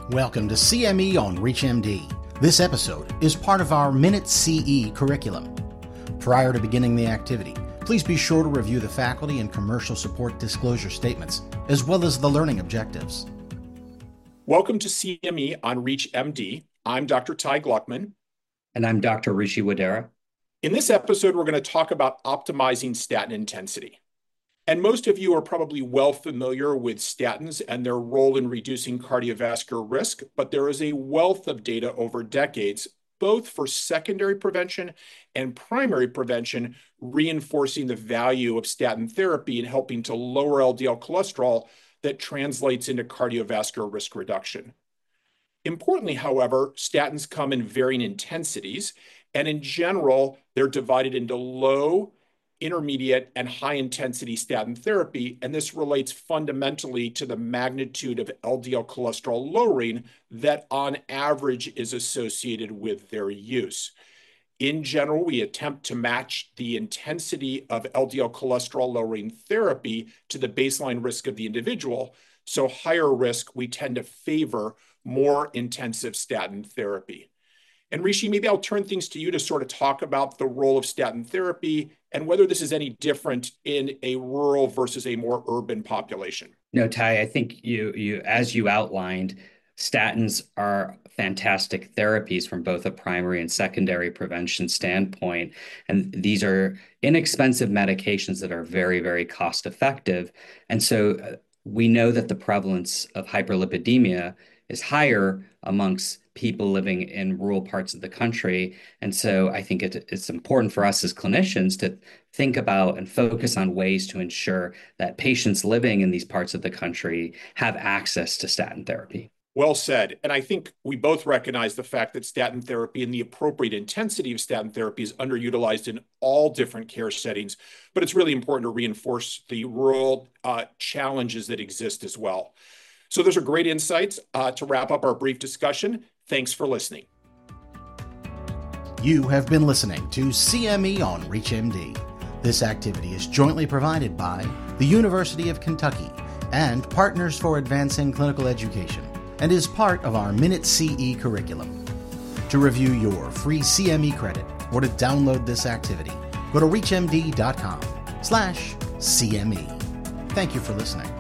Welcome to CME on ReachMD. This episode is part of our Minute CE curriculum. Prior to beginning the activity, please be sure to review the faculty and commercial support disclosure statements, as well as the learning objectives. Welcome to CME on ReachMD. I'm Dr. Ty Gluckman. And I'm Dr. Rishi Wadera. In this episode, we're going to talk about optimizing statin intensity. And most of you are probably well familiar with statins and their role in reducing cardiovascular risk, but there is a wealth of data over decades, both for secondary prevention and primary prevention, reinforcing the value of statin therapy in helping to lower LDL cholesterol that translates into cardiovascular risk reduction. Importantly, however, statins come in varying intensities, and in general, they're divided into low, intermediate, and high-intensity statin therapy, and this relates fundamentally to the magnitude of LDL cholesterol lowering that on average is associated with their use. In general, we attempt to match the intensity of LDL cholesterol lowering therapy to the baseline risk of the individual, so higher risk, we tend to favor more intensive statin therapy. And Rishi, maybe I'll turn things to you to sort of talk about the role of statin therapy and whether this is any different in a rural versus a more urban population. No, Ty, I think you as you outlined, statins are fantastic therapies from both a primary and secondary prevention standpoint. And these are inexpensive medications that are very, very cost effective. And so we know that the prevalence of hyperlipidemia is higher amongst people living in rural parts of the country. And so I think it's important for us as clinicians to think about and focus on ways to ensure that patients living in these parts of the country have access to statin therapy. Well said. And I think we both recognize the fact that statin therapy and the appropriate intensity of statin therapy is underutilized in all different care settings, but it's really important to reinforce the rural challenges that exist as well. So those are great insights. To wrap up our brief discussion, thanks for listening. You have been listening to CME on ReachMD. This activity is jointly provided by the University of Kentucky and Partners for Advancing Clinical Education and is part of our Minute CE curriculum. To review your free CME credit or to download this activity, go to reachmd.com/CME. Thank you for listening.